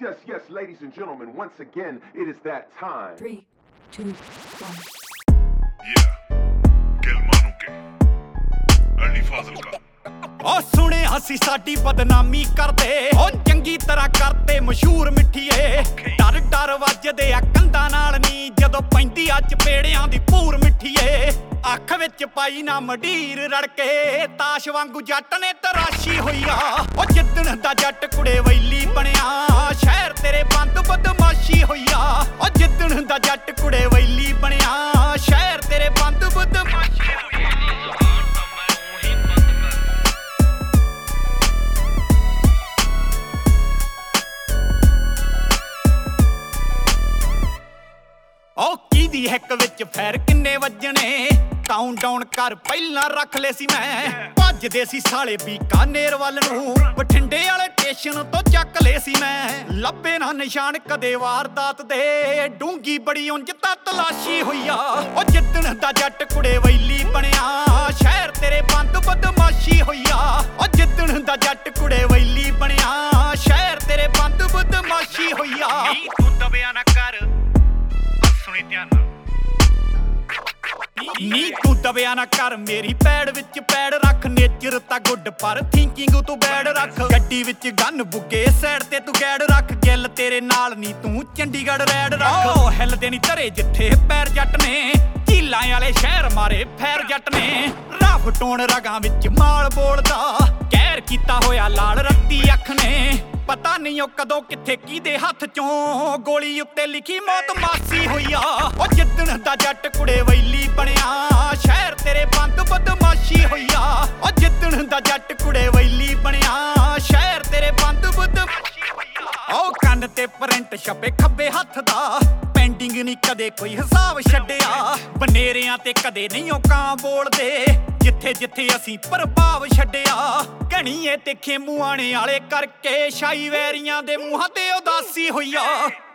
yes, ladies and gentlemen, once again, it is that time. 3, 2, 1. Yeah, Kelmanu ke Ali Fazil ka ਓ ਸੁਣੇ ਅਸੀਂ ਸਾਡੀ ਬਦਨਾਮੀ ਕਰਦੇ ਓ ਚੰਗੀ ਤਰ੍ਹਾਂ ਕਰਤੇ ਮਸ਼ਹੂਰ ਮਿੱਠੀਏ ਡਰ ਡਰ ਵੱਜਦੇ ਆ ਕੰਧਾਂ ਨਾਲ ਨੀ ਜਦੋਂ ਪੈਂਦੀ ਆ ਚਪੇੜਿਆਂ ਦੀ ਭੂਰ ਮਿੱਠੀਏ ਅੱਖ ਵਿੱਚ ਪਾਈ ਨਾ ਮਡੀਰ ਰੜਕੇ ਤਾਸ਼ ਵਾਂਗੂ ਜੱਟ ਨੇ ਤਰਾਸ਼ੀ ਹੋਈ ਆ ਓ ਜਿੱਦਣ ਦਾ ਜੱਟ ਕੁੜੇ ਵੈਲੀ ਬਣਿਆ ਸ਼ਹਿਰ ਤੇਰੇ ਬੰਦ ਬਦਮਾਸ਼ੀ ਹੋਈ ਆ ਓ ਜਿੱਦਣ ਦਾ ਜੱਟ ਕੁੜੇ ਵੈਲੀ ਬਣਿਆ ਸ਼ਹਿਰ ਤੇਰੇ ਬੰਦ ਬਦਮਾਸ਼ੀ ਹੋਈ ਆ ਓ ਕਿਹਦੀ ਹਿੱਕ ਵਿੱਚ ਫੈਰ ਕਿੰਨੇ ਵੱਜਣੇ ਕਾਊਂਟਡਾਊਨ ਕਰ ਪਹਿਲਾਂ ਰੱਖ ਲੈ ਸੀ ਮੈਂ ਭੱਜਦੇ ਸੀ ਸਾਲੇ ਬੀਕਾਨੇਰ ਵੱਲ ਨੂੰ ਬਠਿੰਡੇ ਵਾਲੇ ਸਟੇਸ਼ਨ ਤੋਂ ਚੱਕ ਲੈ ਸੀ ਮੈਂ ਲੱਭੇ ਨਾ ਨਿਸ਼ਾਨ ਕਦੇ ਵਾਰਦਾਤ ਦੇ ਡੂੰਗੀ ਬੜੀ ਉਂਝ ਤਾਂ ਤਲਾਸ਼ੀ ਹੋਈ ਆ ਓ ਜਿੱਦਣ ਦਾ ਜੱਟ ਕੁੜੇ ਵੈਲੀ ਬਣਿਆ ਸ਼ਹਿਰ ਤੇਰੇ ਬੰਦ ਬਦਮਾਸ਼ੀ ਹੋਈ ਆ ਓ ਜਿੱਦਣ ਦਾ ਜੱਟ ਕੁੜੇ ਵੈਲੀ ਬਣਿਆ ਸ਼ਹਿਰ ਤੇਰੇ ਬੰਦ ਬਦਮਾਸ਼ੀ ਹੋਈ ਆ ਨੀ ਤੂੰ ਦਬਿਆ ਨਾ ਕਰ ਸੁਣੀ ਧਿਆਨ ਨਾਲ ਨੀ ਤੂੰ ਦਬਿਆ ਨਾ ਕਰ ਮੇਰੀ ਪੈੜ ਵਿੱਚ ਪੈੜ ਰੱਖ ਨੇਚਰ ਤਾਂ ਗੁੱਡ ਪਰ ਥਿੰਕਿੰਗ ਤੂੰ ਬੈਡ ਰੱਖ ਗੱਡੀ ਵਿੱਚ ਗਨ ਬੁੱਗੇ ਸਾਈਡ ਤੇ ਤੂੰ ਗੈਡ ਰੱਖ ਗਿੱਲ ਤੇਰੇ ਨਾਲ ਨੀ ਤੂੰ ਚੰਡੀਗੜ੍ਹ ਰੈਡ ਰੱਖ ਓ ਹਿੱਲਦੇ ਨੀ ਧਰੇ ਜਿੱਥੇ ਪੈਰ ਜੱਟ ਨੇ ਝੀਲਾਂ ਵਾਲੇ ਸ਼ਹਿਰ ਮਾਰੇ ਫੈਰ ਜੱਟ ਨੇ ਰਫ ਟੋਣ ਰਗਾਂ ਵਿੱਚ ਮਾਲ ਬੋਲਦਾ ਕਹਿਰ ਕੀਤਾ ਹੋਇਆ ਲਾਲ ਰੱਤੀ ਅੱਖ ਨੇ ਪਤਾ ਨਹੀਂ ਉਹ ਕਦੋਂ ਕਿੱਥੇ ਕਿਹਦੇ ਹੱਥ ਚੋਂ ਗੋਲੀ ਉੱਤੇ ਲਿਖੀ ਮੌਤ ਮਾਸੀ ਹੋਈ ਆ ਉਹ ਜਿੱਦਣ ਦਾ ਜੱਟ ਕੁੜੇ ਵੈਲੀ ਬਣਿਆ ਸ਼ਹਿਰ ਤੇਰੇ ਬੰਦ ਬਦਮਾਸ਼ੀ ਹੋਈ ਆ ਉਹ ਜਿੱਦਣ ਦਾ ਜੱਟ ਕੁੜੇ ਵੈਲੀ ਬਣਿਆ ਸ਼ਹਿਰ ਤੇਰੇ ਬੰਦ ਬਦਮਾਸ਼ੀ ਹੋਈ ਆ ਉਹ ਕੰਨ ਤੇ ਪ੍ਰਿੰਟ ਛਪੇ ਖੱਬੇ ਹੱਥ ਦਾ ਪੈਂਡਿੰਗ ਨਹੀਂ ਕਦੇ ਕੋਈ ਹਿਸਾਬ ਛੱਡਿਆ ਬਨੇਰਿਆਂ ਤੇ ਕਦੇ ਨਹੀਂ ਉਹ ਕਾਂ ਬੋਲਦੇ ਜਿੱਥੇ ਜਿੱਥੇ ਅਸੀਂ ਪ੍ਰਭਾਵ ਛੱਡਿਆ ਘਣੀਏ ਤੇ ਖੇਮੂਆਣੇ ਵਾਲੇ ਕਰਕੇ ਸ਼ਾਈ ਵੈਰੀਆਂ ਦੇ ਮੂੰਹਾਂ ਤੇ ਉਦਾਸੀ ਹੋਈ ਆ